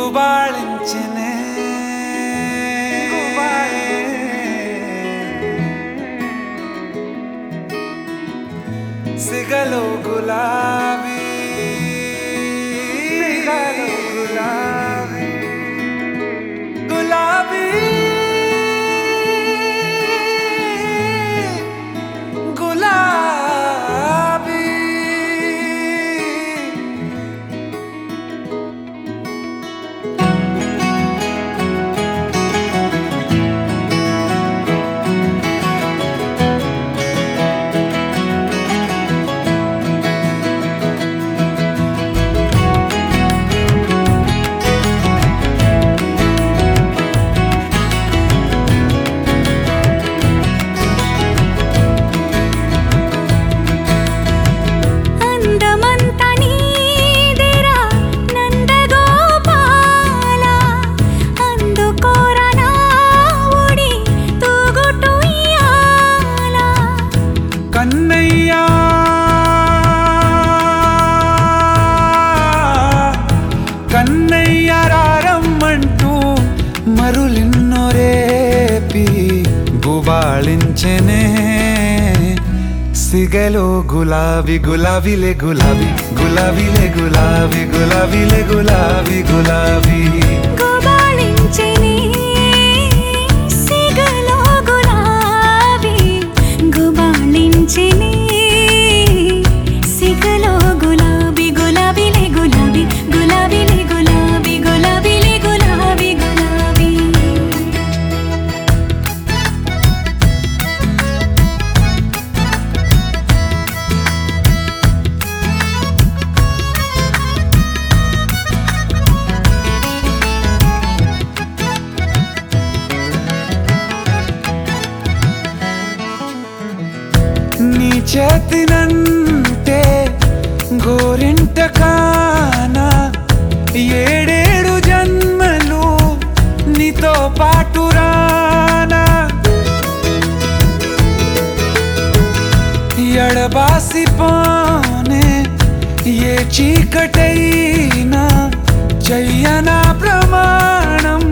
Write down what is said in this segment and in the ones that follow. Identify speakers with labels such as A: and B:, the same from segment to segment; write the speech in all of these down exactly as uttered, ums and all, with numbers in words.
A: గుబాళించెనే సిగలో గులాబీ గులాబీ గులాబీ గులాబీ కన్నయ్యా కన్నయ్య రారమ్మంటూ మరులిన్నో రేపి గుబాళించెనే సిగలో గులాబీ గులాబీలే గులాబీ గులాబీలే గులాబీ గులాబీలే గులాబీ గులాబీ
B: గుబాళించెనే సిగలో గులాబీ గుబాళించెనే సిగలో గులాబీ గులాబీలే గులాబీ గులాబీలే గులాబీ గులాబీలే గులాబీ గులాబీ
A: నీ చేతినంటే గోరింట కానా ఏడేడు జన్మలు నీతో పాటు రానా ఎడబాసిపోనే ఏ చీకటైనా చెయ్యనా ప్రమాణం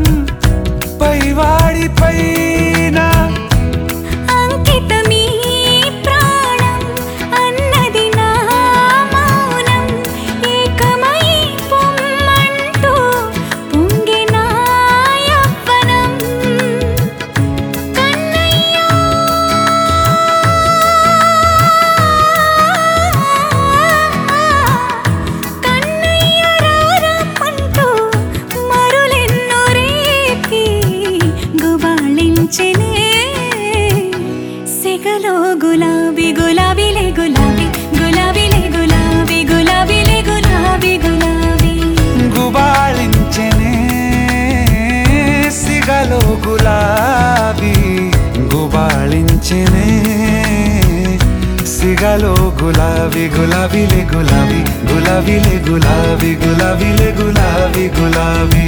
A: పైవాడిపైన
B: అంకితమీ ప్రాణం అన్నది నా మౌనం ఏకమై పొమ్మంటూ పొంగిన యవ్వనం కన్నయ్యా కన్నయ్య రారమ్మంటూ మరులెన్నో రేపి గుబాళించెనే సిగలో గులాబీ గులాబీలే గులాబీ గులాబీలే గులాబీ గులాబీలే గులాబీ గులాబీ
A: గుబాళించెనే సిగలో గులాబీ గుబాళించెనే సిగలో గులాబీ గులాబీలే గులాబీ గులాబీలే గులాబీ గులాబీలే గులాబీ గులాబీ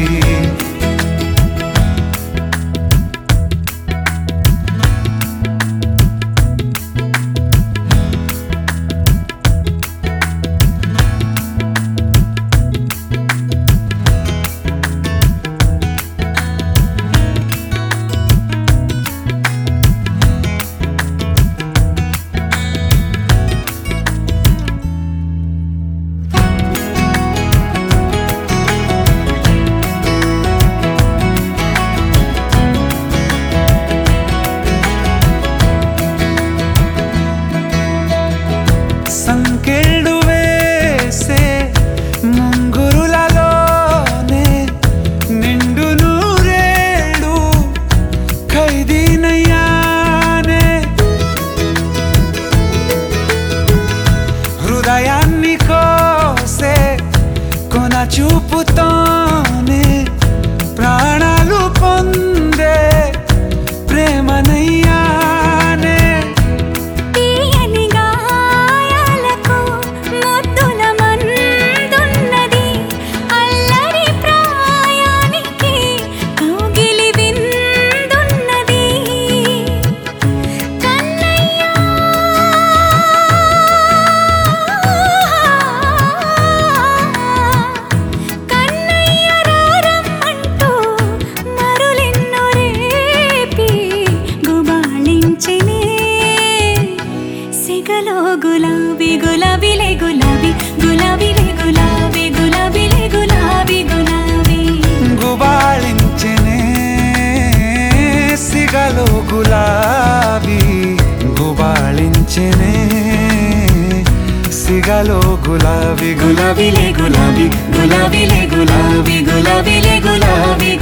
A: సంకెళ్ళు వేసే ముంగురులలోనే నిండు నూరేళ్ళు ఖైదీనయ్యానే హృదయాన్ని కోసే కొన చూపుతోనే ప్రాణాలు పొందే ప్రేమనయ్యానే
B: తీయని గాయాలకు ముద్దుల మందున్నది అల్లరి ప్రాయానికి కౌగిలి విందున్నది కన్నయ్య కన్నయ్య
A: నచ్చెనే సిగలో గులాబీ గులాబీలే గులాబీ గులాబీలే గులాబీ గులాబీలే గులాబీ